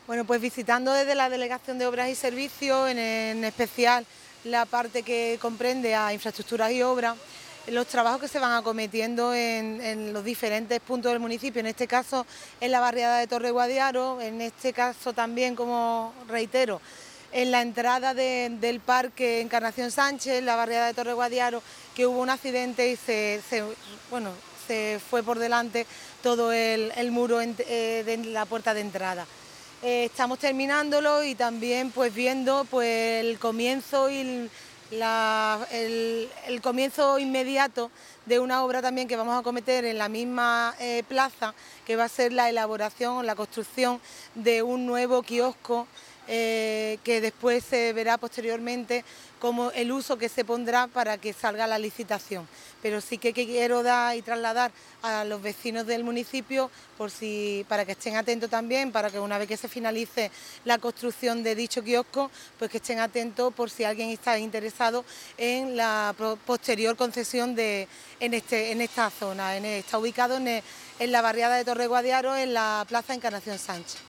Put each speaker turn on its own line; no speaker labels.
Bueno, pues visitando desde la Delegación de Obras y Servicios, en especial la parte que comprende a infraestructuras y obras, los trabajos que se van acometiendo en los diferentes puntos del municipio, en este caso en la barriada de Torre Guadiaro, en este caso también, como reitero, en la entrada del parque Encarnación Sánchez, en la barriada de Torre Guadiaro, que hubo un accidente y se fue por delante todo el muro de la puerta de entrada. Estamos terminándolo y también pues viendo pues el comienzo y el comienzo inmediato de una obra también que vamos a acometer en la misma plaza, que va a ser la elaboración o la construcción de un nuevo kiosco que después se verá posteriormente como el uso que se pondrá para que salga la licitación. Pero sí que quiero dar y trasladar a los vecinos del municipio para que estén atentos también, para que una vez que se finalice la construcción de dicho kiosco, pues que estén atentos por si alguien está interesado en la posterior concesión en esta zona. Está ubicado en la barriada de Torre Guadiaro, en la plaza Encarnación Sánchez.